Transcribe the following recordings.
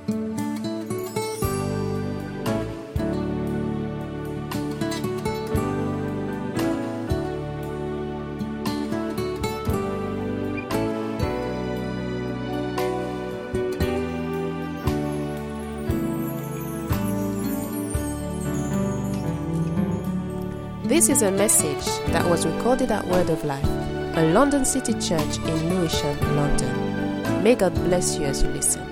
This is a message that was recorded at Word of Life, a London City church in Lewisham, London. May God bless you as you listen.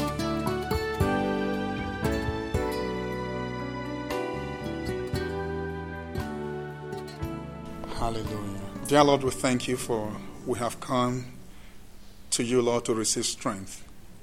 Hallelujah. Dear Lord, we thank you we have come to you, Lord, to receive strength.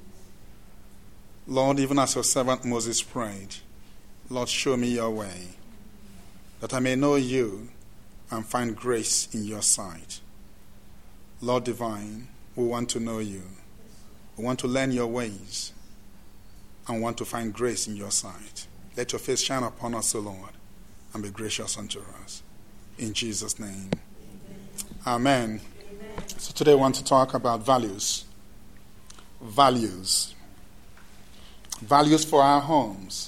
Lord, even as your servant Moses prayed, Lord, show me your way, that I may know you and find grace in your sight. Lord divine, we want to know you. We want to learn your ways and want to find grace in your sight. Let your face shine upon us, O Lord, and be gracious unto us. In Jesus' name. Amen. So today I want to talk about values. Values. Values for our homes.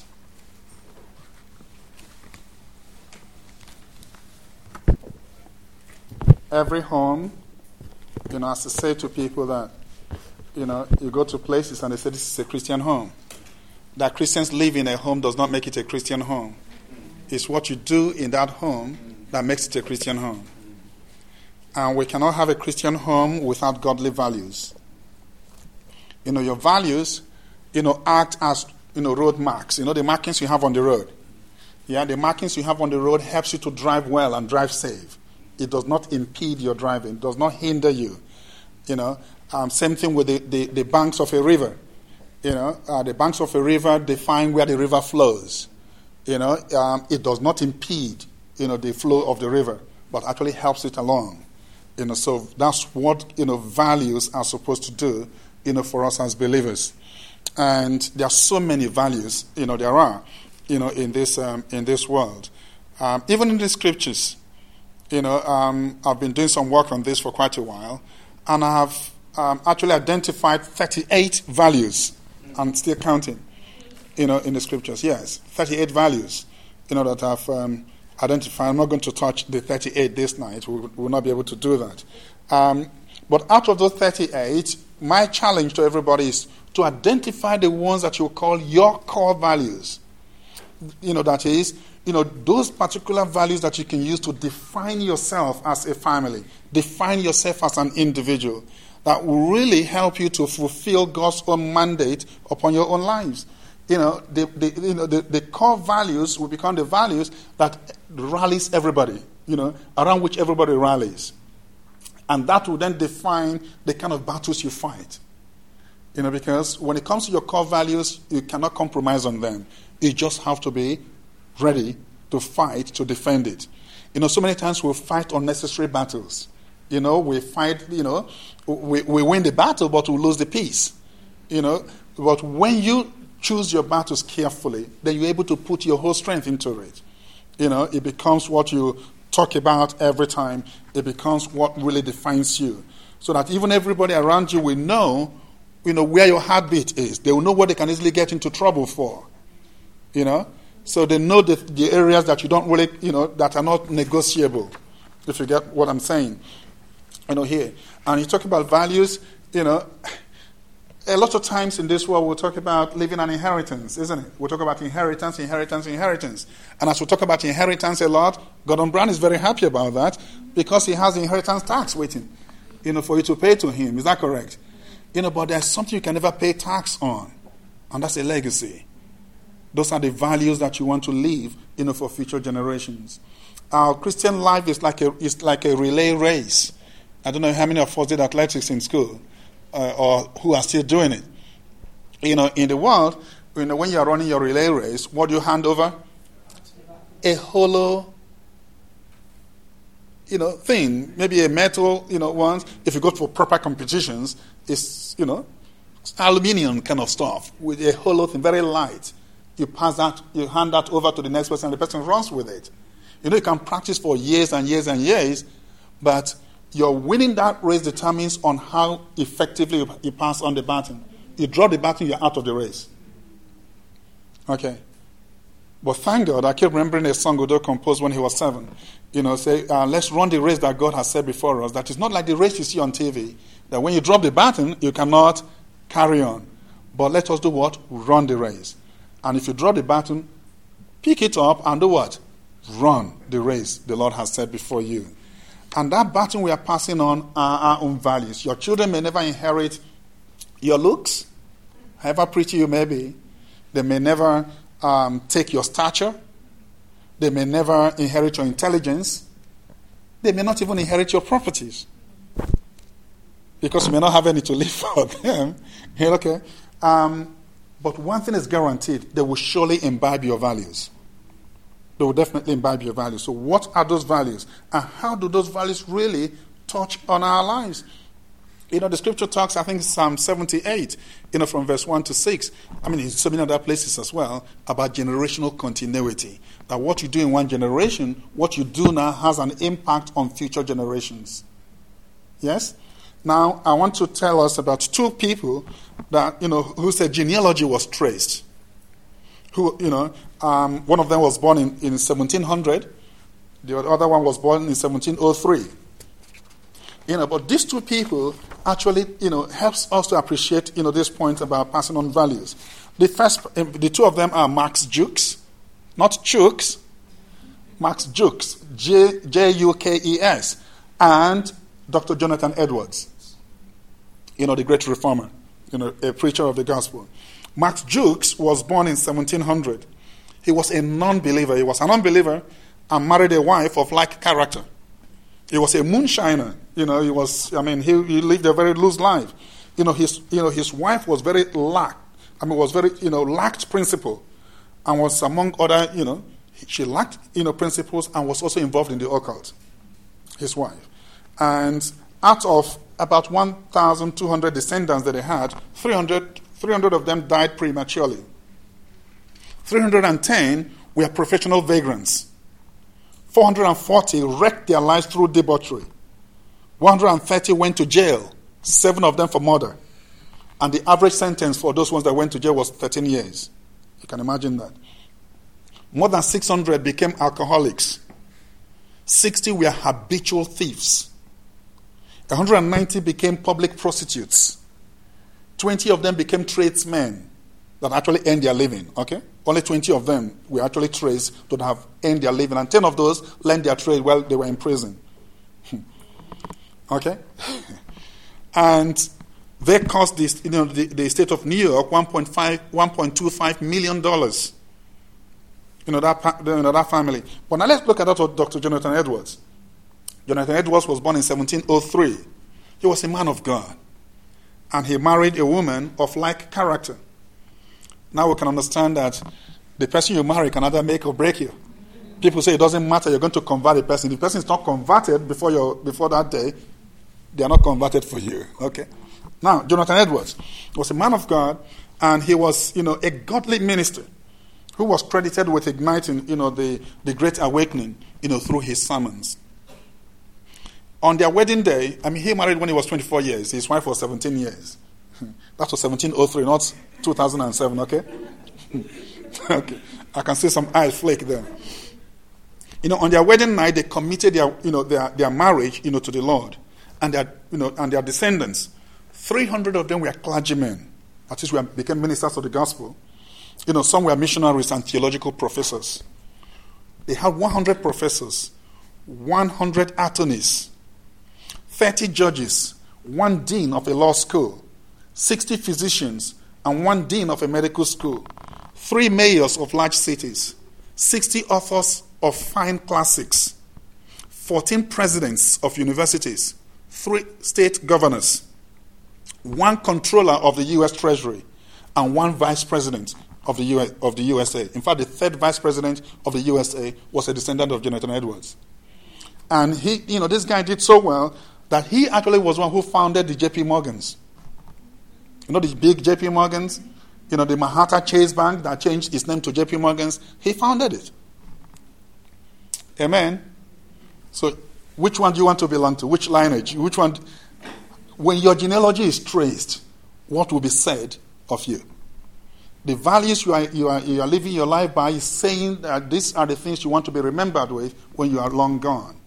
Every home, as I say to people that, you go to places and they say this is a Christian home. That Christians live in a home does not make it a Christian home. It's what you do in that home that makes it a Christian home. And we cannot have a Christian home without godly values. Your values, act as, road marks. The markings you have on the road. Yeah, the markings you have on the road helps you to drive well and drive safe. It does not impede your driving. It does not hinder you. Same thing with the banks of a river. The banks of a river define where the river flows. It does not impede, the flow of the river, but actually helps it along. So that's what, values are supposed to do, for us as believers. And there are so many values, there are, in this world. Even in the scriptures, I've been doing some work on this for quite a while, and I have actually identified 38 values. I'm still counting, in the scriptures. Yes, 38 values, that I've identified. I'm not going to touch the 38 this night. We will not be able to do that. But out of those 38, my challenge to everybody is to identify the ones that you call your core values. That is, those particular values that you can use to define yourself as a family, define yourself as an individual, that will really help you to fulfill God's own mandate upon your own lives. The core values will become the values that rallies everybody, around which everybody rallies. And that will then define the kind of battles you fight. Because when it comes to your core values, you cannot compromise on them. You just have to be ready to fight, to defend it. So many times we fight unnecessary battles. We fight, we win the battle, but we lose the peace. But when you choose your battles carefully, then you're able to put your whole strength into it. It becomes what you talk about every time. It becomes what really defines you. So that even everybody around you will know, where your heartbeat is. They will know what they can easily get into trouble for. So they know the areas that you don't really, that are not negotiable, if you get what I'm saying, here. And you talk about values, a lot of times in this world we'll talk about leaving an inheritance, isn't it? We'll talk about inheritance. And as we talk about inheritance a lot, Gordon Brown is very happy about that because he has inheritance tax waiting, for you to pay to him. Is that correct? But there's something you can never pay tax on, and that's a legacy. Those are the values that you want to leave, for future generations. Our Christian life is like a relay race. I don't know how many of us did athletics in school, or who are still doing it. In the world, when you are running your relay race, what do you hand over? A hollow, thing, maybe a metal, ones. If you go for proper competitions, it's aluminium kind of stuff with a hollow thing, very light. You pass that, you hand that over to the next person, and the person runs with it. You can practice for years and years and years, but your winning that race determines on how effectively you pass on the baton. You drop the baton, you're out of the race. Okay. But thank God, I keep remembering a song Udo composed when he was 7. Say, let's run the race that God has set before us. That is not like the race you see on TV, that when you drop the baton, you cannot carry on. But let us do what? Run the race. And if you drop the baton, pick it up and do what? Run the race the Lord has set before you. And that baton we are passing on are our own values. Your children may never inherit your looks, however pretty you may be. They may never take your stature. They may never inherit your intelligence. They may not even inherit your properties, because you may not have any to live for them. Okay? But one thing is guaranteed: they will surely imbibe your values. They will definitely imbibe your values. So what are those values? And how do those values really touch on our lives? The scripture talks, I think Psalm 78, from verse 1 to 6. I mean, in so many other places as well, about generational continuity. That what you do in one generation, what you do now has an impact on future generations. Yes? Now, I want to tell us about 2 people that, who said genealogy was traced. One of them was born in 1700. The other one was born in 1703. But these 2 people actually, helps us to appreciate, this point about passing on values. The 2 of them are Max Jukes, not Chooks, Max Jukes, Jukes, and Dr. Jonathan Edwards, the great reformer, a preacher of the gospel. Max Jukes was born in 1700. He was a non-believer. He was an unbeliever and married a wife of like character. He was a moonshiner. He lived a very loose life. His wife was very lacked principle, and was among other, she lacked, principles, and was also involved in the occult. His wife. And out of about 1,200 descendants that they had, 300 of them died prematurely. 310 were professional vagrants. 440 wrecked their lives through debauchery. 130 went to jail, 7 of them for murder. And the average sentence for those ones that went to jail was 13 years. You can imagine that. More than 600 became alcoholics. 60 were habitual thieves. 190 became public prostitutes. 20 of them became tradesmen that actually earned their living. Okay? Only 20 of them were actually trades that have earned their living. And 10 of those learned their trade while they were in prison. Okay? And they cost this, the state of New York $1.25 million. That family. But now let's look at that of Dr. Jonathan Edwards. Jonathan Edwards was born in 1703. He was a man of God. And he married a woman of like character. Now we can understand that the person you marry can either make or break you. People say it doesn't matter, you're going to convert a person. If the person is not converted before that day, they are not converted for you. Okay? Now, Jonathan Edwards was a man of God, and he was, a godly minister who was credited with igniting, the great awakening, through his sermons. On their wedding day, he married when he was 24 years. His wife was 17 years. That was 1703, not 2007, okay? Okay. I can see some eyes flake there. On their wedding night, they committed their marriage, to the Lord, and their descendants. 300 of them were clergymen. That is, became ministers of the gospel. Some were missionaries and theological professors. They had 100 professors, 100 attorneys, 30 judges, 1 dean of a law school, 60 physicians, and 1 dean of a medical school, 3 mayors of large cities, 60 authors of fine classics, 14 presidents of universities, 3 state governors, 1 controller of the U.S. Treasury, and 1 vice president of the USA. In fact, the 3rd vice president of the USA was a descendant of Jonathan Edwards. And he, this guy did so well that he actually was one who founded the J.P. Morgans. The big J.P. Morgans, the Manhattan Chase Bank that changed its name to J.P. Morgans. He founded it. Amen. So, which one do you want to belong to? Which lineage? Which one? When your genealogy is traced, what will be said of you? The values you are living your life by is saying that these are the things you want to be remembered with when you are long gone.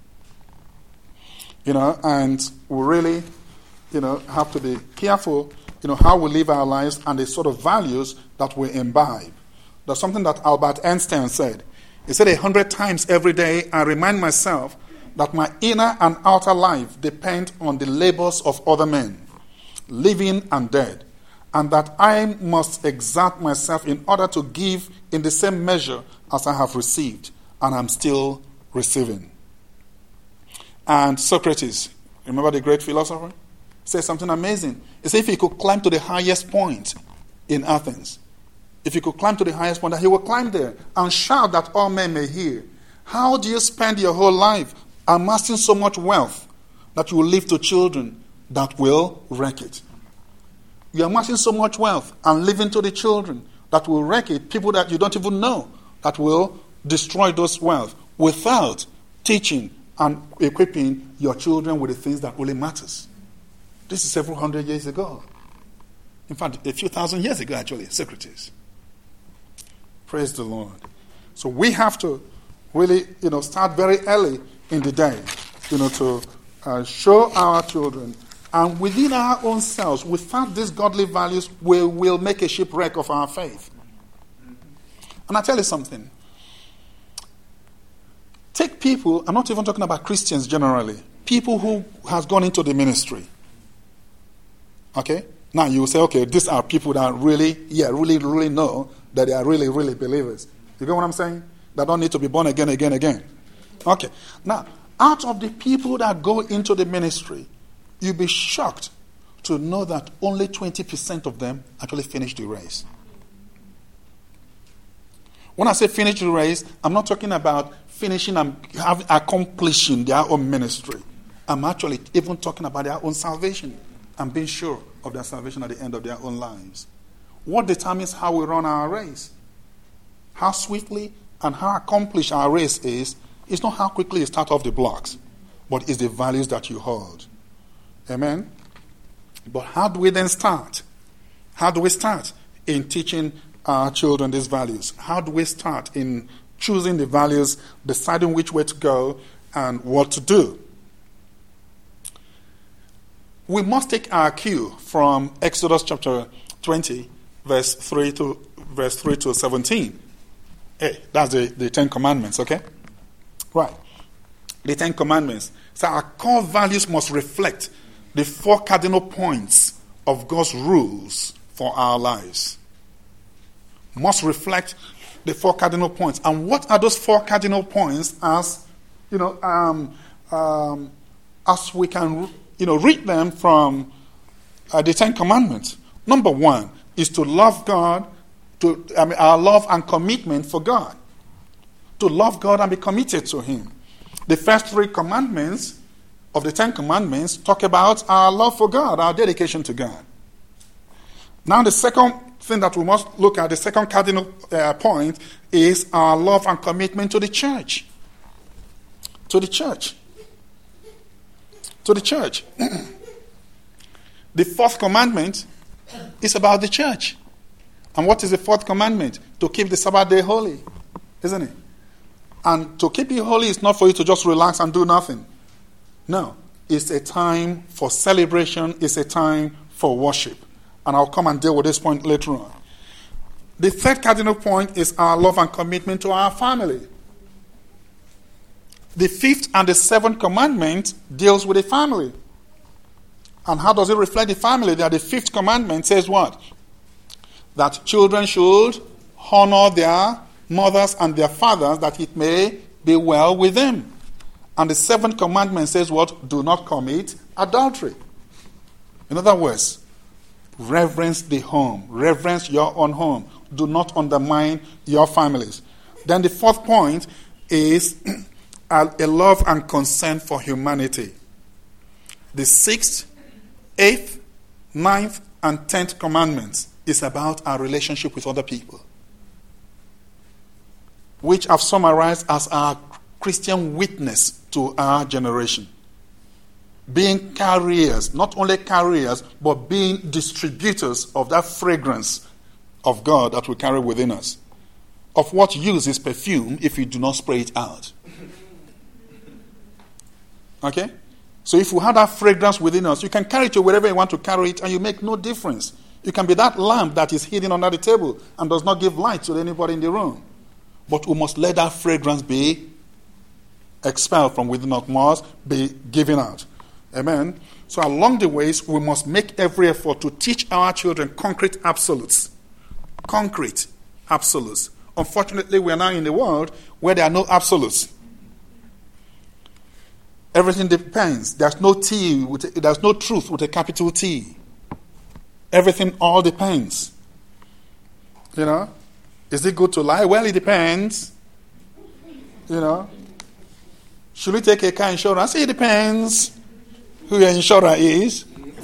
And we really, have to be careful, how we live our lives and the sort of values that we imbibe. There's something that Albert Einstein said. He said 100 times every day, I remind myself that my inner and outer life depend on the labors of other men, living and dead, and that I must exert myself in order to give in the same measure as I have received, and I'm still receiving. And Socrates, remember the great philosopher, said something amazing. He said if he could climb to the highest point in Athens, if he could climb to the highest point, that he would climb there and shout that all men may hear. How do you spend your whole life amassing so much wealth that you will leave to children that will wreck it? You're amassing so much wealth and leaving to the children that will wreck it, people that you don't even know that will destroy those wealth without teaching and equipping your children with the things that really matters. This is several hundred years ago. In fact, a few thousand years ago, actually, Socrates. Praise the Lord. So we have to really, start very early in the day, to show our children. And within our own selves, without these godly values, we will make a shipwreck of our faith. And I tell you something. Take people, I'm not even talking about Christians generally, people who has gone into the ministry. Okay? Now you will say, okay, these are people that really know that they are really believers. You get what I'm saying? That don't need to be born again. Okay. Now, out of the people that go into the ministry, you'll be shocked to know that only 20% of them actually finish the race. When I say finish the race, I'm not talking about finishing and accomplishing their own ministry. I'm actually even talking about their own salvation and being sure of their salvation at the end of their own lives. What determines how we run our race, how swiftly and how accomplished our race is not how quickly you start off the blocks, but it's the values that you hold. Amen? But how do we then start? How do we start in teaching our children these values? How do we start in choosing the values, deciding which way to go and what to do? We must take our cue from Exodus chapter 20, verse 3 to 17. Hey, that's the Ten Commandments, okay? Right. The Ten Commandments. So our core values must reflect the 4 cardinal points of God's rules for our lives. Must reflect the 4 cardinal points. And what are those 4 cardinal points as we can read them from the Ten Commandments? Number 1 is to love God, our love and commitment for God. To love God and be committed to Him. The first 3 commandments of the 10 Commandments talk about our love for God, our dedication to God. Now the second thing that we must look at, the second cardinal point, is our love and commitment to the church. To the church. To the church. The 4th commandment is about the church. And what is the 4th commandment? To keep the Sabbath day holy, isn't it? And to keep it holy is not for you to just relax and do nothing. No, it's a time for celebration. It's a time for worship. And I'll come and deal with this point later on. The 3rd cardinal point is our love and commitment to our family. The 5th and the 7th commandment deals with the family. And how does it reflect the family? That the 5th commandment says what? That children should honor their mothers and their fathers, that it may be well with them. And the 7th commandment says what? Do not commit adultery. In other words, reverence the home. Reverence your own home. Do not undermine your families. Then the 4th point is a love and concern for humanity. The 6th, 8th, 9th, and 10th commandments is about our relationship with other people, which I've summarized as our Christian witness to our generation. Being carriers, not only carriers, but being distributors of that fragrance of God that we carry within us. Of what use is perfume if you do not spray it out? Okay? So if we have that fragrance within us, you can carry it to wherever you want to carry it and you make no difference. You can be that lamp that is hidden under the table and does not give light to anybody in the room. But we must let that fragrance be expelled from within us, must be given out. Amen? So along the ways, we must make every effort to teach our children concrete absolutes. Concrete absolutes. Unfortunately, we are now in a world where there are no absolutes. Everything depends. There's no there's no truth with a capital T. Everything all depends. You know? Is it good to lie? Well, it depends. You know? Should we take a car insurance? It depends who your insurer is.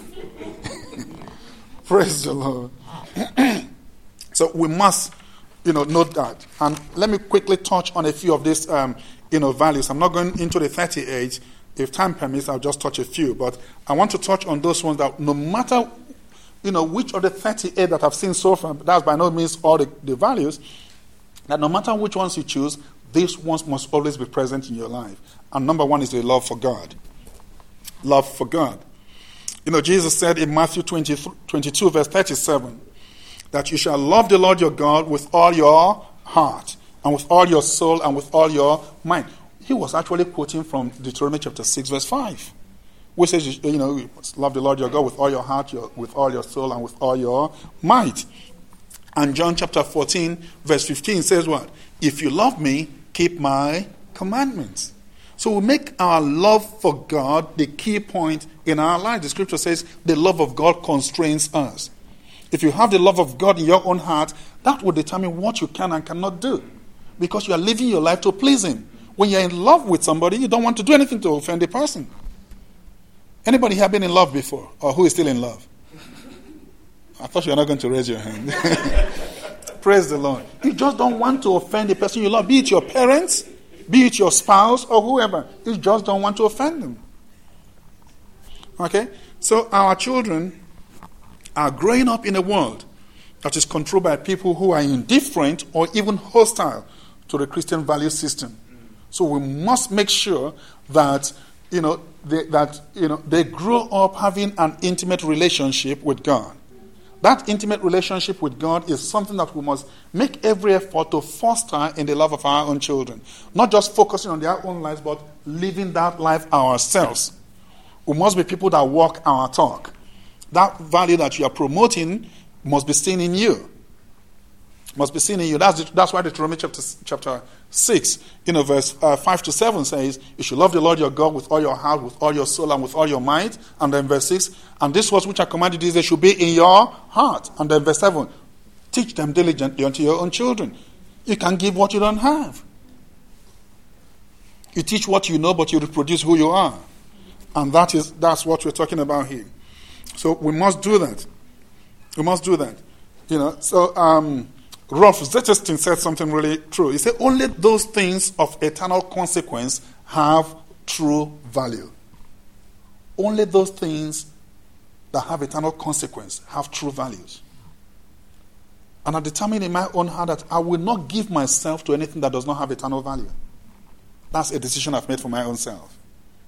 Praise the Lord. So we must, note that. And let me quickly touch on a few of these, values. I'm not going into the 38. If time permits, I'll just touch a few. But I want to touch on those ones that no matter, which of the 38 that I've seen so far, that's by no means all the values, that no matter which ones you choose, these ones must always be present in your life. And number one is the love for God. Love for God. Jesus said in Matthew 22, verse 37, that you shall love the Lord your God with all your heart, and with all your soul, and with all your mind. He was actually quoting from Deuteronomy chapter 6, verse 5, which says, you must love the Lord your God with all your heart, with all your soul, and with all your might. And John chapter 14, verse 15 says what? If you love me, keep my commandments. So we make our love for God the key point in our life. The scripture says the love of God constrains us. If you have the love of God in your own heart, that will determine what you can and cannot do. Because you are living your life to please Him. When you're in love with somebody, you don't want to do anything to offend the person. Anybody here been in love before? Or who is still in love? I thought you were not going to raise your hand. Praise the Lord. You just don't want to offend the person you love. Be it your parents, be it your spouse, or whoever. You just don't want to offend them. Okay? So our children are growing up in a world that is controlled by people who are indifferent or even hostile to the Christian value system. So we must make sure that they grow up having an intimate relationship with God. That intimate relationship with God is something that we must make every effort to foster in the love of our own children. Not just focusing on their own lives, but living that life ourselves. We must be people that walk our talk. That value that you are promoting must be seen in you. Must be seen in you. That's why Deuteronomy chapter 6, verse 5 to 7 says, you should love the Lord your God with all your heart, with all your soul, and with all your might. And then verse 6, and this was which I commanded these, they should be in your heart. And then verse 7, teach them diligently unto your own children. You can't give what you don't have. You teach what you know, but you reproduce who you are. And that's what we're talking about here. So we must do that. We must do that. Rolf Zetterstein said something really true. He said, only those things of eternal consequence have true value. Only those things that have eternal consequence have true values. And I determined in my own heart that I will not give myself to anything that does not have eternal value. That's a decision I've made for my own self.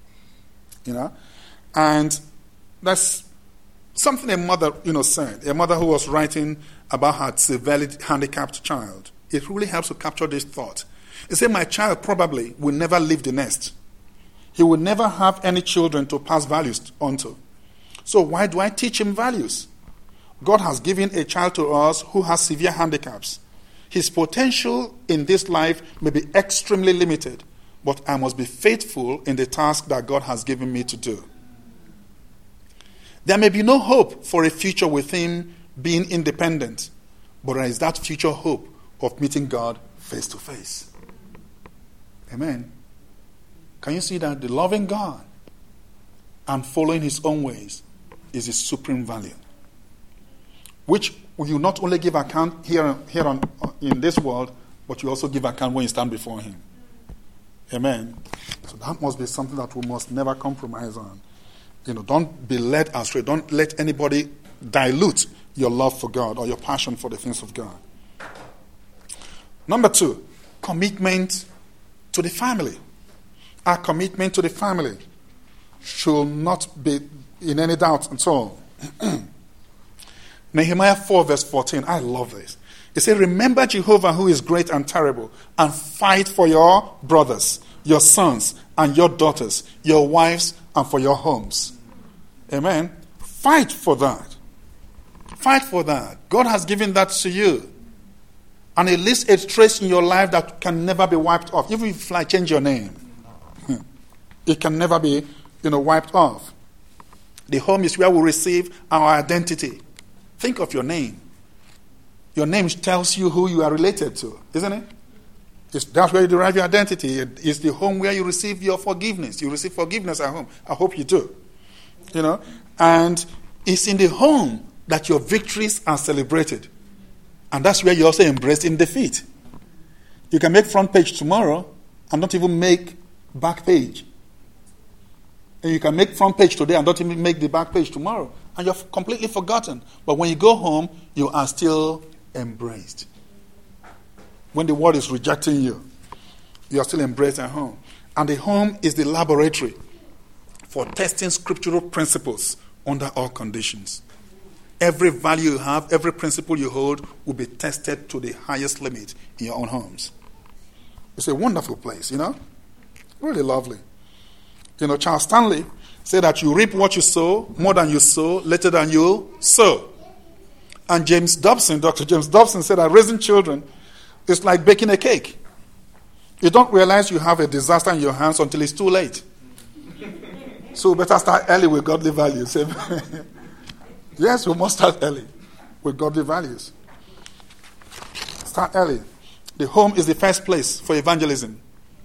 And that's something a mother, said. A mother who was writing about her severely handicapped child. It really helps to capture this thought. He said, my child probably will never leave the nest. He will never have any children to pass values onto. So why do I teach him values? God has given a child to us who has severe handicaps. His potential in this life may be extremely limited, but I must be faithful in the task that God has given me to do. There may be no hope for a future with him being independent, but there is that future hope of meeting God face to face. Amen. Can you see that the loving God and following his own ways is his supreme value, which you not only give account here in this world, but you also give account when you stand before him. Amen. So that must be something that we must never compromise on. Don't be led astray. Don't let anybody dilute your love for God or your passion for the things of God. Number 2, commitment to the family. Our commitment to the family should not be in any doubt at all. Nehemiah 4 verse 14. I love this. It says, remember Jehovah who is great and terrible, and fight for your brothers, your sons, and your daughters, your wives, and for your homes. Amen. Fight for that. Fight for that. God has given that to you. And it lists a trace in your life that can never be wiped off. Even if I change your name, it can never be, wiped off. The home is where we receive our identity. Think of your name. Your name tells you who you are related to, isn't it? That's where you derive your identity. It's the home where you receive your forgiveness. You receive forgiveness at home. I hope you do. And it's in the home that your victories are celebrated. And that's where you also embrace in defeat. You can make front page tomorrow and not even make back page. And you can make front page today and not even make the back page tomorrow. And you're completely forgotten. But when you go home, you are still embraced. When the world is rejecting you, you are still embraced at home. And the home is the laboratory for testing scriptural principles under all conditions. Every value you have, every principle you hold will be tested to the highest limit in your own homes. It's a wonderful place, Really lovely. Charles Stanley said that you reap what you sow, more than you sow, later than you sow. And Dr. James Dobson said that raising children is like baking a cake. You don't realize you have a disaster in your hands until it's too late. So we better start early with godly values. Yes, we must start early with godly values. Start early. The home is the first place for evangelism.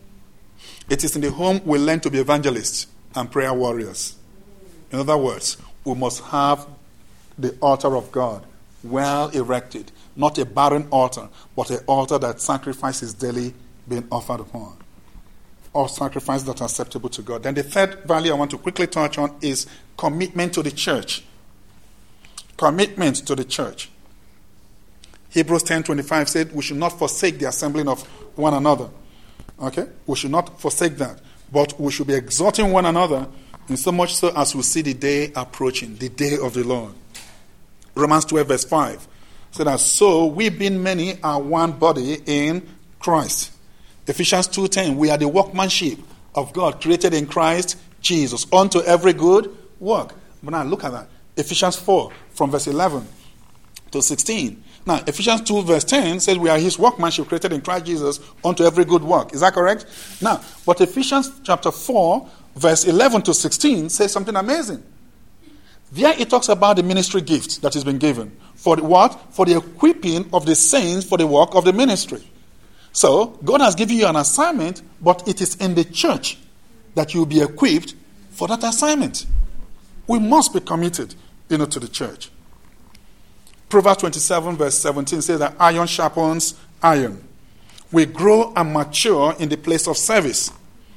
It is in the home we learn to be evangelists and prayer warriors. In other words, we must have the altar of God well erected. Not a barren altar, but an altar that sacrifices daily being offered upon. Or sacrifices that are acceptable to God. Then the third value I want to quickly touch on is commitment to the church. Commitment to the church. Hebrews 10:25 said we should not forsake the assembling of one another. Okay? We should not forsake that. But we should be exhorting one another, in so much so as we see the day approaching, the day of the Lord. Romans 12 verse 5 said that, so we being many are one body in Christ. Ephesians 2:10, we are the workmanship of God created in Christ Jesus unto every good work. But now look at that. Ephesians 4 from verse 11 to 16. Now, Ephesians 2 verse 10 says we are his workmanship created in Christ Jesus unto every good work. Is that correct? Now, but Ephesians chapter 4 verse 11 to 16 says something amazing. There it talks about the ministry gift that has been given. For the what? For the equipping of the saints for the work of the ministry. So, God has given you an assignment, but it is in the church that you'll be equipped for that assignment. We must be committed, to the church. Proverbs 27 verse 17 says that iron sharpens iron. We grow and mature in the place of service.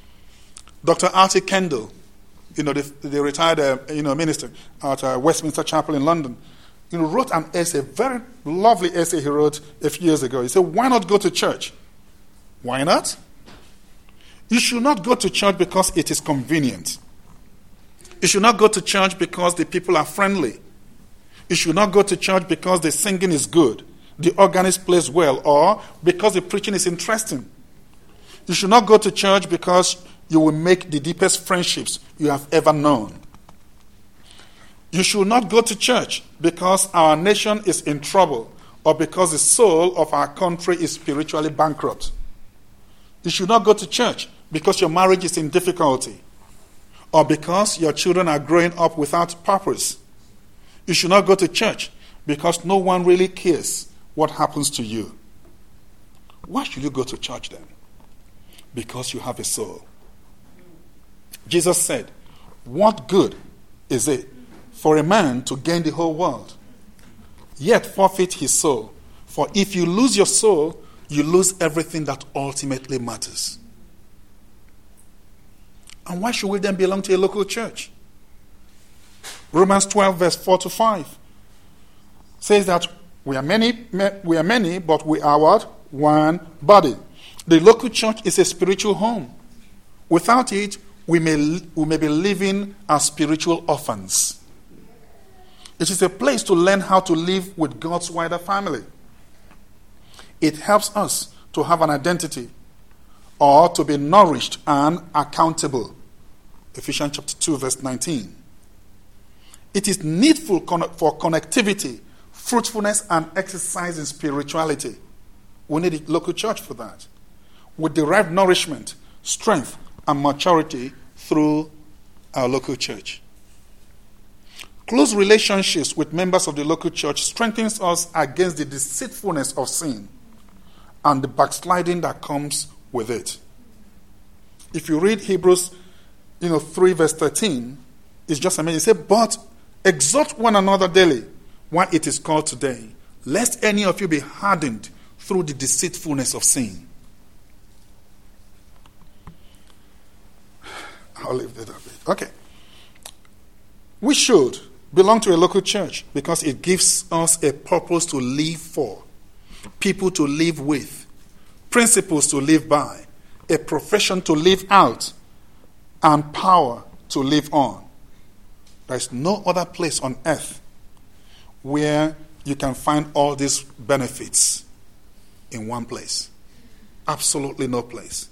Dr. Artie Kendall, the retired minister at Westminster Chapel in London, wrote an essay, very lovely essay he wrote a few years ago. He said, why not go to church? Why not? You should not go to church because it is convenient. You should not go to church because the people are friendly. You should not go to church because the singing is good, the organist plays well, or because the preaching is interesting. You should not go to church because you will make the deepest friendships you have ever known. You should not go to church because our nation is in trouble or because the soul of our country is spiritually bankrupt. You should not go to church because your marriage is in difficulty or because your children are growing up without purpose. You should not go to church because no one really cares what happens to you. Why should you go to church then? Because you have a soul. Jesus said, what good is it for a man to gain the whole world, yet forfeit his soul? For if you lose your soul, you lose everything that ultimately matters. And why should we then belong to a local church? Romans 12 verse 4 to 5. says that we are many, but we are what? One body. The local church is a spiritual home. Without it, we may be living as spiritual orphans. It is a place to learn how to live with God's wider family. It helps us to have an identity or to be nourished and accountable. Ephesians chapter 2, verse 19. It is needful for connectivity, fruitfulness, and exercise in spirituality. We need a local church for that. We derive nourishment, strength, and maturity through our local church. Close relationships with members of the local church strengthens us against the deceitfulness of sin and the backsliding that comes with it. If you read Hebrews 3 verse 13, it's just amazing. It says, but exhort one another daily while it is called today, lest any of you be hardened through the deceitfulness of sin. I'll leave that a bit. Okay. We should belong to a local church because it gives us a purpose to live for, people to live with, principles to live by, a profession to live out, and power to live on. There is no other place on earth where you can find all these benefits in one place. Absolutely no place.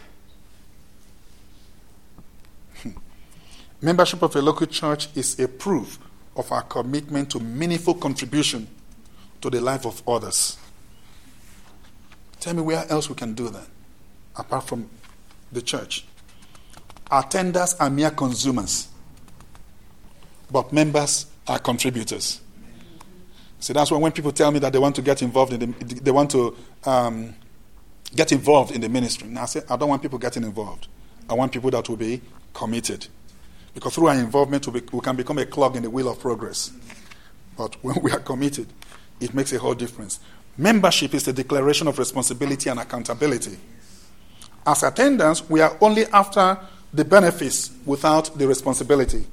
Membership of a local church is a proof of our commitment to meaningful contribution to the life of others. Tell me where else we can do that apart from the church. Attenders are mere consumers, but members are contributors. So that's why when people tell me that they want to get involved in the ministry, and I say I don't want people getting involved. I want people that will be committed. Because through our involvement, we can become a clog in the wheel of progress. But when we are committed, it makes a whole difference. Membership is a declaration of responsibility and accountability. As attendants, we are only after the benefits without the responsibility.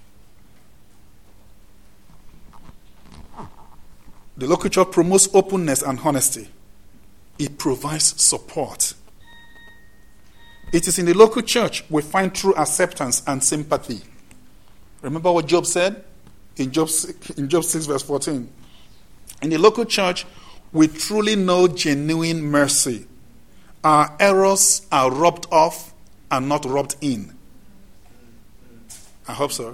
The local church promotes openness and honesty. It provides support. It is in the local church we find true acceptance and sympathy. Remember what Job said in Job 6 verse 14. In the local church, we truly know genuine mercy. Our errors are rubbed off and not rubbed in. I hope so.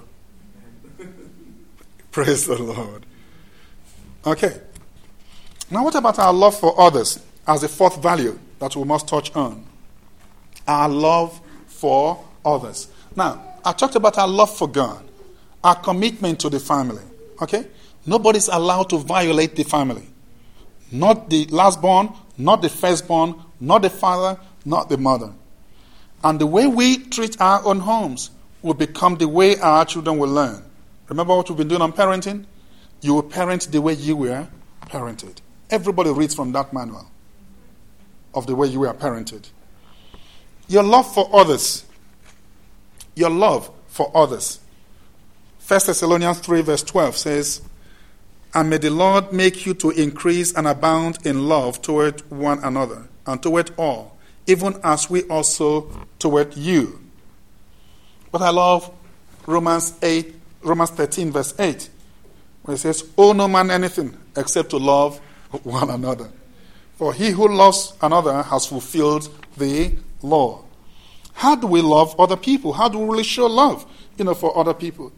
Praise the Lord. Okay. Now what about our love for others as a fourth value that we must touch on? Our love for others. Now, I talked about our love for God, our commitment to the family. Okay? Nobody's allowed to violate the family. Not the lastborn, not the firstborn, not the father, not the mother. And the way we treat our own homes will become the way our children will learn. Remember what we've been doing on parenting? You will parent the way you were parented. Everybody reads from that manual of the way you were parented. Your love for others. Your love for others. 1 Thessalonians 3 verse 12 says, and may the Lord make you to increase and abound in love toward one another and toward all, even as we also toward you. But I love Romans 13 verse 8, where it says, owe no man anything except to love one another. For he who loves another has fulfilled the law. How do we love other people? How do we really show love, for other people?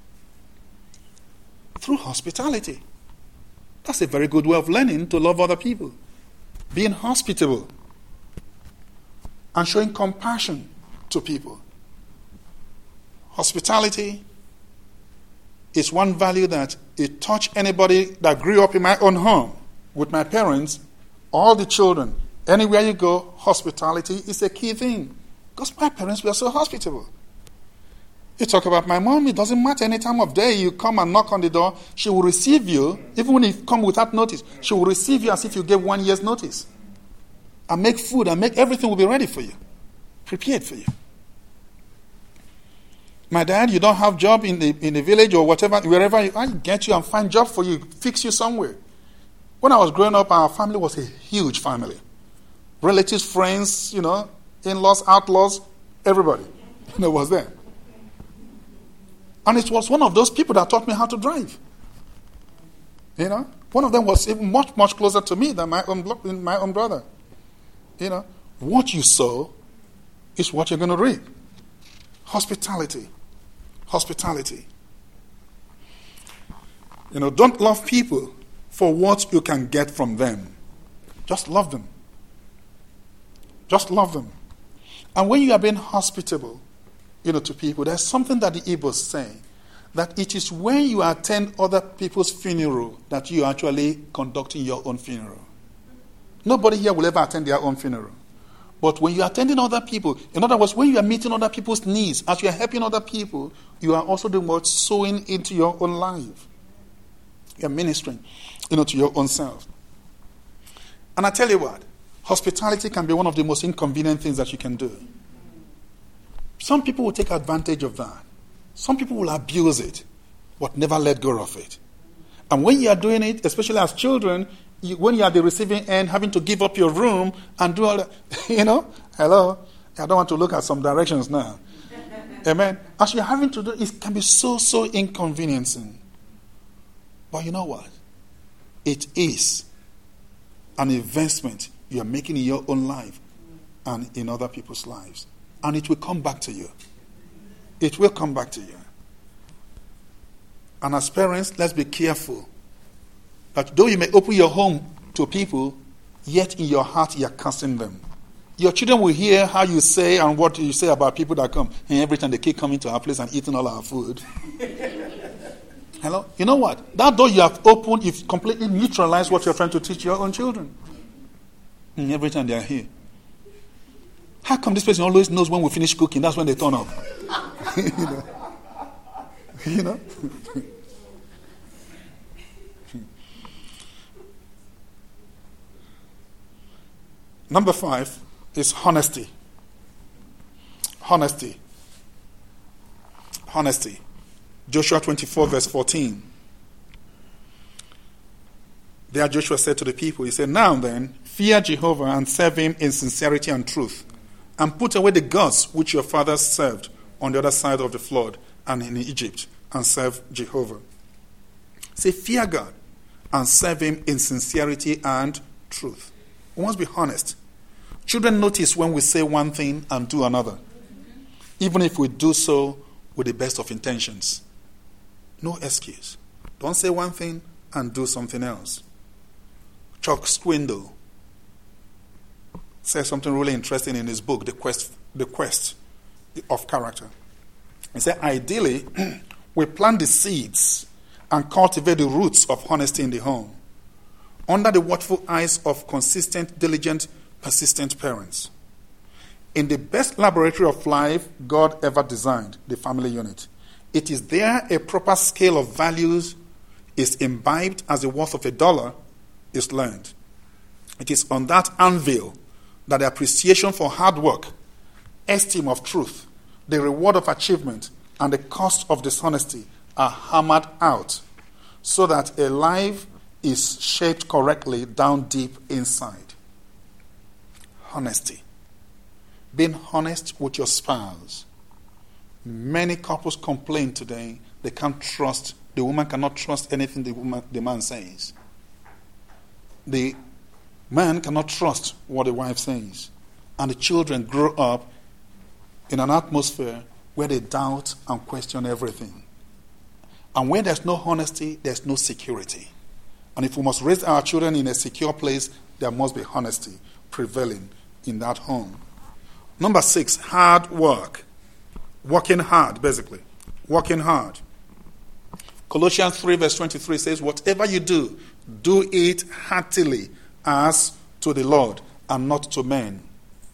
Through hospitality. That's a very good way of learning to love other people. Being hospitable and showing compassion to people. Hospitality is one value that it touched anybody that grew up in my own home with my parents, all the children. Anywhere you go, hospitality is a key thing. Because my parents were so hospitable. You talk about my mom, it doesn't matter any time of day. You come and knock on the door, she will receive you, even when you come without notice. She will receive you as if you gave 1 year's notice. And make food and everything will be ready for you. Prepared for you. My dad, you don't have job in the village or whatever, wherever I get you and find job for you, fix you somewhere. When I was growing up, our family was a huge family. Relatives, friends, in-laws, outlaws, everybody, was there. And it was one of those people that taught me how to drive. One of them was even much, much closer to me than my own brother. What you sow is what you're going to reap. Hospitality. Hospitality. Don't love people for what you can get from them. Just love them. Just love them. And when you are being hospitable, to people, there's something that the Igbos say, that it is when you attend other people's funeral that you are actually conducting your own funeral. Nobody here will ever attend their own funeral. But when you are attending other people, in other words, when you are meeting other people's needs, as you are helping other people, you are also doing what? Sowing into your own life. You are ministering, to your own self. And I tell you what, hospitality can be one of the most inconvenient things that you can do. Some people will take advantage of that. Some people will abuse it, but never let go of it. And when you are doing it, especially as children, when you are at the receiving end, having to give up your room and do all that, hello, I don't want to look at some directions now. Amen. As you're having to do it can be so inconveniencing. But you know what? It is an investment you are making in your own life and in other people's lives. And it will come back to you. It will come back to you. And as parents, let's be careful that though you may open your home to people, yet in your heart you are cursing them. Your children will hear how you say and what you say about people that come. And every time they keep coming to our place and eating all our food. Hello? You know what? That door you have opened, you've completely neutralized what you're trying to teach your own children. And every time they are here. How come this person always knows when we finish cooking? That's when they turn up. you know? Number 5 is honesty. Honesty. Honesty. Joshua 24 verse 14. There Joshua said to the people, he said, "Now then, fear Jehovah and serve him in sincerity and truth, and put away the gods which your fathers served on the other side of the flood and in Egypt, and serve Jehovah." Say, fear God and serve him in sincerity and truth. We must be honest. Children notice when we say one thing and do another, even if we do so with the best of intentions. No excuse. Don't say one thing and do something else. Chuck Swindoll says something really interesting in his book, The Quest of Character. He said, ideally, we plant the seeds and cultivate the roots of honesty in the home, under the watchful eyes of consistent, diligent, persistent parents. In the best laboratory of life God ever designed, the family unit, it is there a proper scale of values is imbibed as the worth of $1 is learned. It is on that anvil that the appreciation for hard work, esteem of truth, the reward of achievement, and the cost of dishonesty are hammered out, so that a life is shaped correctly down deep inside. Honesty. Being honest with your spouse. Many couples complain today they can't trust, the woman cannot trust anything the man says. The man cannot trust what the wife says. And the children grow up in an atmosphere where they doubt and question everything. And where there's no honesty, there's no security. And if we must raise our children in a secure place, there must be honesty prevailing in that home. Number 6, hard work. Working hard, basically. Working hard. Colossians 3 verse 23 says, "Whatever you do, do it heartily as to the Lord and not to men."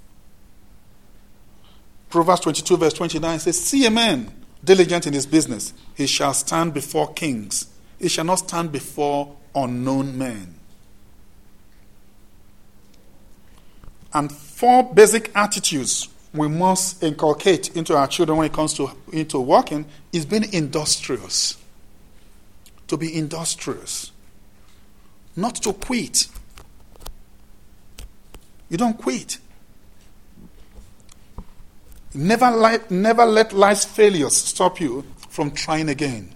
Proverbs 22 verse 29 says, "See a man diligent in his business, he shall stand before kings. He shall not stand before unknown men." And 4 basic attitudes we must inculcate into our children when it comes to into working is being industrious. To be industrious. Not to quit. You don't quit. Never let life's failures stop you from trying again.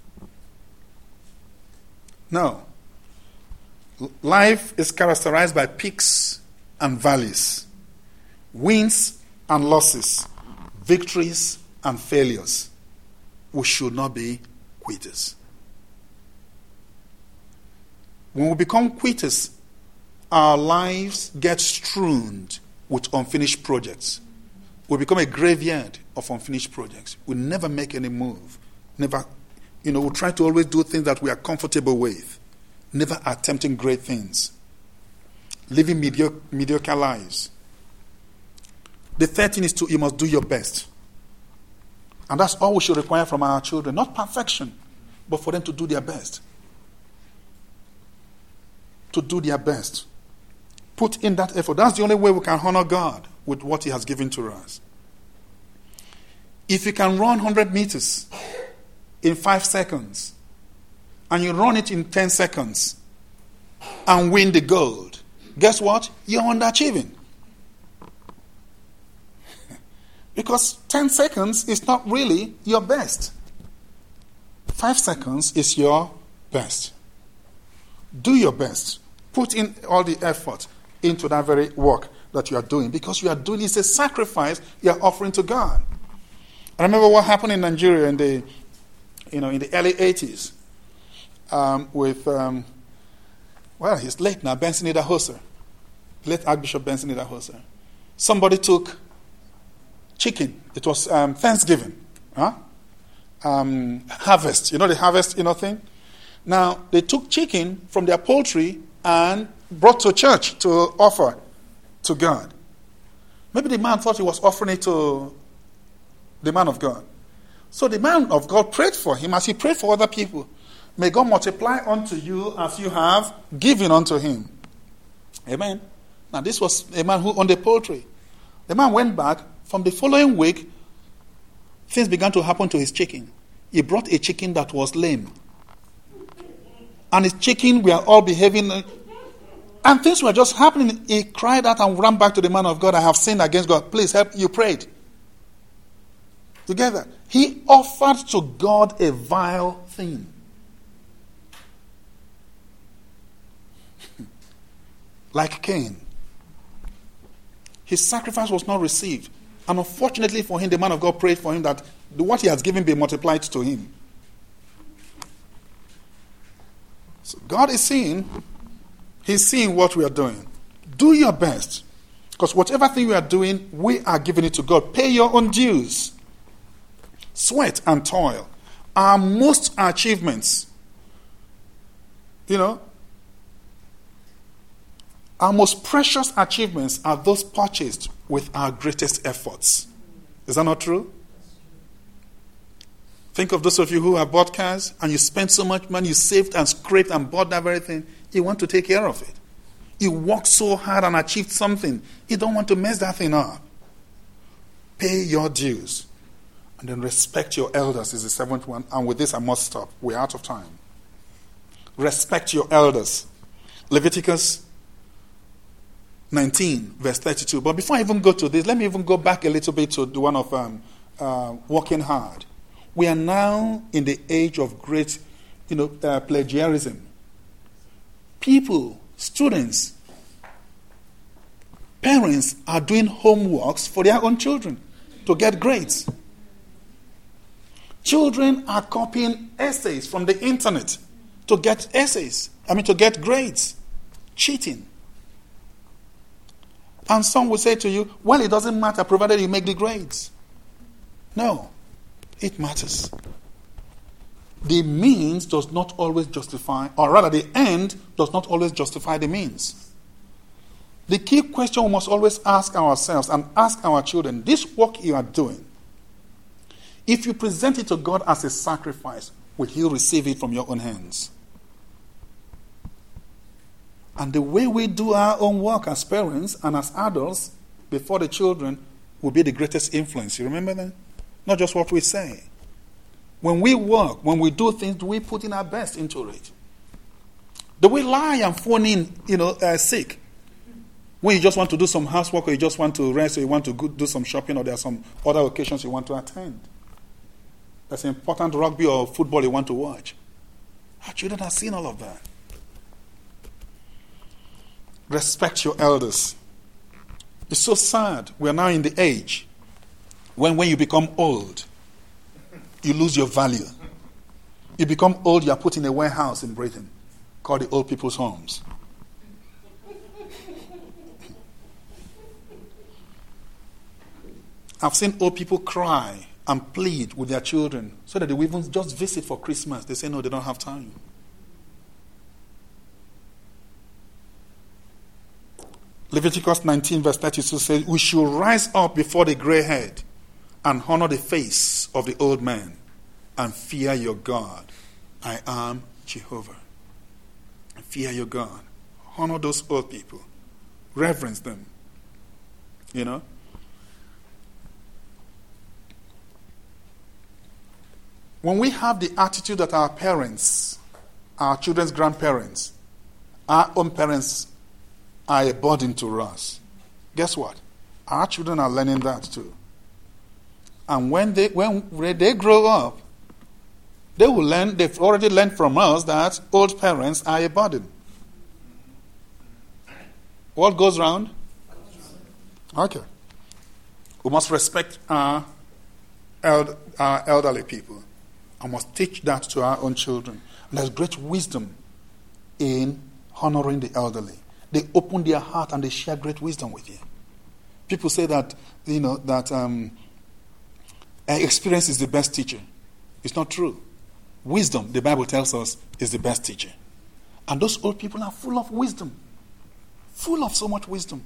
No. Life is characterized by peaks and valleys, wins and losses, victories and failures. We should not be quitters. When we become quitters, our lives get strewn with unfinished projects. We become a graveyard of unfinished projects. We never make any move. Never, we try to always do things that we are comfortable with. Never attempting great things. Living mediocre lives. The third thing is you must do your best. And that's all we should require from our children. Not perfection, but for them to do their best. To do their best. Put in that effort. That's the only way we can honor God with what He has given to us. If you can run 100 meters in 5 seconds, and you run it in 10 seconds, and win the gold, guess what? You're underachieving. Because 10 seconds is not really your best. 5 seconds is your best. Do your best. Put in all the effort into that very work that you are doing, because you are doing it's a sacrifice you are offering to God. I remember what happened in Nigeria in the early 80s with he's late now, Benson Idahosa, late Archbishop Benson Idahosa. Somebody took chicken. It was Thanksgiving, harvest. The harvest, thing. Now they took chicken from their poultry and brought to church to offer to God. Maybe the man thought he was offering it to the man of God. So the man of God prayed for him as he prayed for other people. May God multiply unto you as you have given unto him. Amen. Now this was a man who owned a poultry. The man went back. From the following week, things began to happen to his chicken. He brought a chicken that was lame. And his chicken were all behaving. And things were just happening. He cried out and ran back to the man of God. I have sinned against God. Please help. You prayed. Together. He offered to God a vile thing. Like Cain. His sacrifice was not received. And unfortunately for him, the man of God prayed for him that what he has given be multiplied to him. So God is seeing. He's seeing what we are doing. Do your best. Because whatever thing we are doing, we are giving it to God. Pay your own dues. Sweat and toil are most achievements. Our most precious achievements are those purchased with our greatest efforts. Is that not true? Think of those of you who have bought cars and you spent so much money, you saved and scraped and bought that very thing. You want to take care of it. You worked so hard and achieved something. You don't want to mess that thing up. Pay your dues. And then respect your elders is the seventh one. And with this I must stop. We're out of time. Respect your elders. Leviticus 19, verse 32. But before I even go to this, let me even go back a little bit to the one of working hard. We are now in the age of great, plagiarism. People, students, parents are doing homeworks for their own children to get grades. Children are copying essays from the internet to get to get grades. Cheating. And some will say to you, well, it doesn't matter provided you make the grades. No, it matters. The means does not always justify, or rather the end does not always justify the means. The key question we must always ask ourselves and ask our children, this work you are doing, if you present it to God as a sacrifice, will He receive it from your own hands? And the way we do our own work as parents and as adults before the children will be the greatest influence. You remember that? Not just what we say. When we work, when we do things, do we put in our best into it? Do we lie and phone in, sick? When you just want to do some housework, or you just want to rest, or you want to do some shopping, or there are some other occasions you want to attend. There's an important rugby or football you want to watch. Our children have seen all of that. Respect your elders. It's so sad. We are now in the age when you become old, you lose your value. You become old, you are put in a warehouse in Britain called the old people's homes. I've seen old people cry and plead with their children so that they will even just visit for Christmas. They say no, they don't have time. Leviticus 19 verse 32 says, we should rise up before the gray head and honor the face of the old man and fear your God. I am Jehovah. Fear your God. Honor those old people. Reverence them. You know? When we have the attitude that our parents, our children's grandparents, our own parents are a burden to us, guess what? Our children are learning that too. And when they grow up, they will learn, they've already learned from us that old parents are a burden. What goes round? Okay. We must respect our elderly people. I must teach that to our own children. And there's great wisdom in honoring the elderly. They open their heart and they share great wisdom with you. People say that, experience is the best teacher. It's not true. Wisdom, the Bible tells us, is the best teacher. And those old people are full of wisdom. Full of so much wisdom.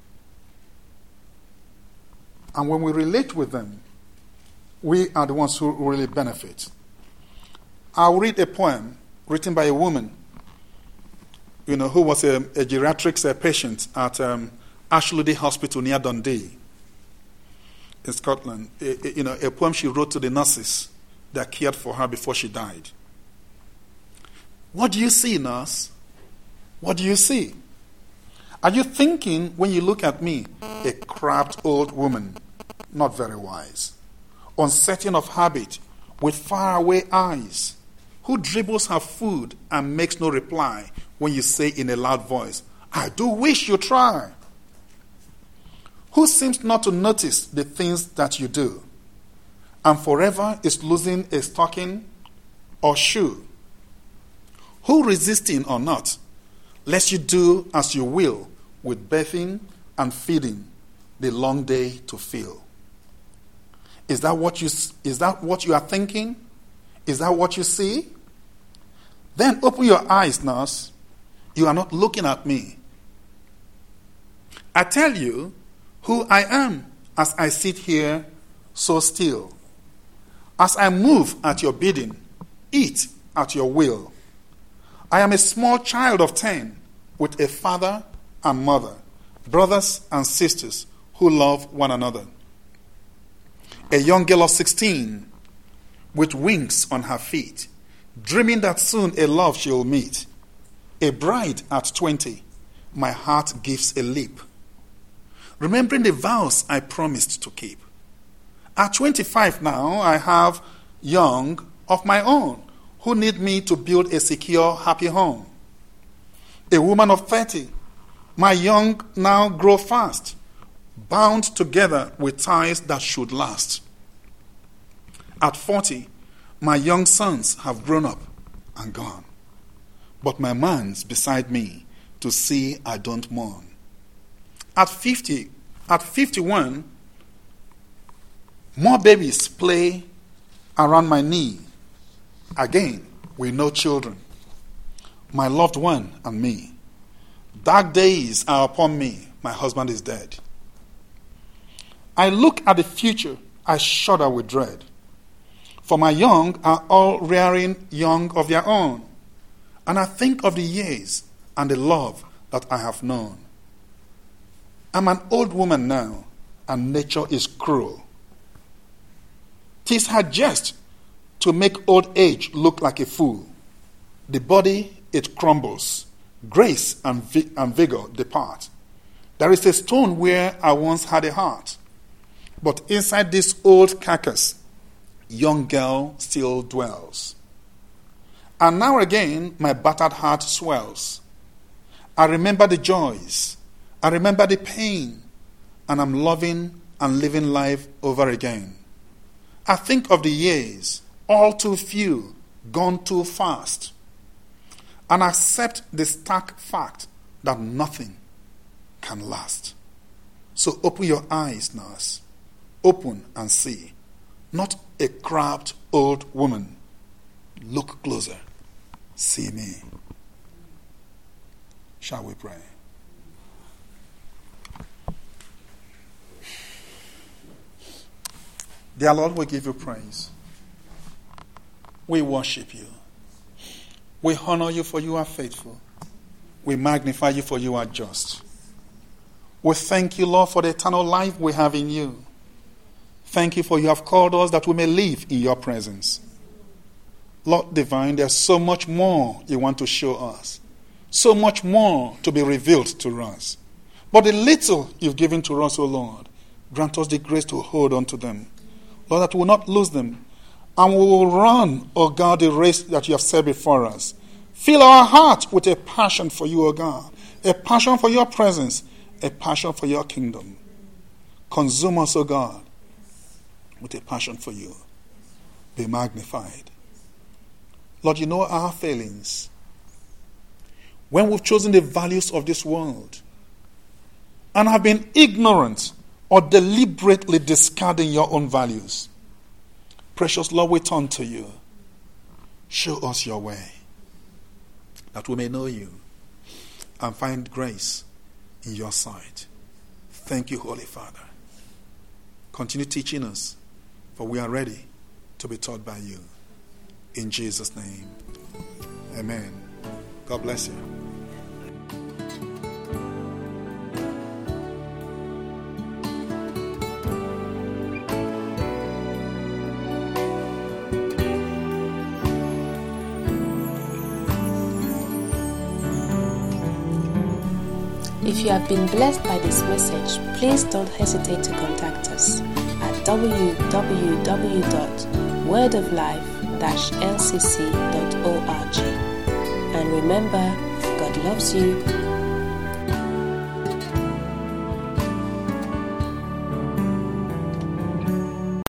And when we relate with them, we are the ones who really benefit. I'll read a poem written by a woman, who was a geriatrics patient at Ashludy Hospital near Dundee in Scotland. A poem she wrote to the nurses that cared for her before she died. What do you see, nurse? What do you see? Are you thinking, when you look at me, a crabbed old woman, not very wise, uncertain of habit, with faraway eyes, who dribbles her food and makes no reply when you say in a loud voice, I do wish you try? Who seems not to notice the things that you do, and forever is losing a stocking or shoe? Who, resisting or not, lets you do as you will with bathing and feeding the long day to fill? Is that what you are thinking? Is that what you see? Then open your eyes, nurse. You are not looking at me. I tell you who I am as I sit here so still. As I move at your bidding, eat at your will. I am a small child of 10 with a father and mother, brothers and sisters who love one another. A young girl of 16 with wings on her feet, dreaming that soon a love she'll meet. A bride at 20, my heart gives a leap, remembering the vows I promised to keep. At 25 now, I have young of my own who need me to build a secure, happy home. A woman of 30, my young now grow fast, bound together with ties that should last. At 40, my young sons have grown up and gone, but my man's beside me to see I don't mourn. At 51, more babies play around my knee. Again, with no children, my loved one and me. Dark days are upon me, my husband is dead. I look at the future, I shudder with dread. For my young are all rearing young of their own. And I think of the years and the love that I have known. I'm an old woman now, and nature is cruel. 'Tis her jest to make old age look like a fool. The body, it crumbles. Grace and vigor depart. There is a stone where I once had a heart, but inside this old carcass, young girl still dwells. And now again, my battered heart swells. I remember the joys, I remember the pain, and I'm loving and living life over again. I think of the years, all too few, gone too fast, and accept the stark fact that nothing can last. So open your eyes, nurse. Open and see. Not a crabbed old woman. Look closer. See me. Shall we pray? Dear Lord, we give you praise. We worship you. We honor you for you are faithful. We magnify you for you are just. We thank you, Lord, for the eternal life we have in you. Thank you for you have called us that we may live in your presence. Lord divine, there's so much more you want to show us. So much more to be revealed to us. But the little you've given to us, O Lord, grant us the grace to hold on to them. Lord, that we will not lose them. And we will run, O God, the race that you have set before us. Fill our hearts with a passion for you, O God. A passion for your presence. A passion for your kingdom. Consume us, O God, with a passion for you. Be magnified. Lord, you know our failings. When we've chosen the values of this world and have been ignorant or deliberately discarding your own values, precious Lord, we turn to you. Show us your way, that we may know you and find grace in your sight. Thank you, Holy Father. Continue teaching us, for we are ready to be taught by you. In Jesus' name, amen. God bless you. If you have been blessed by this message, please don't hesitate to contact us at www.wordoflife-lcc.org. And remember, God loves you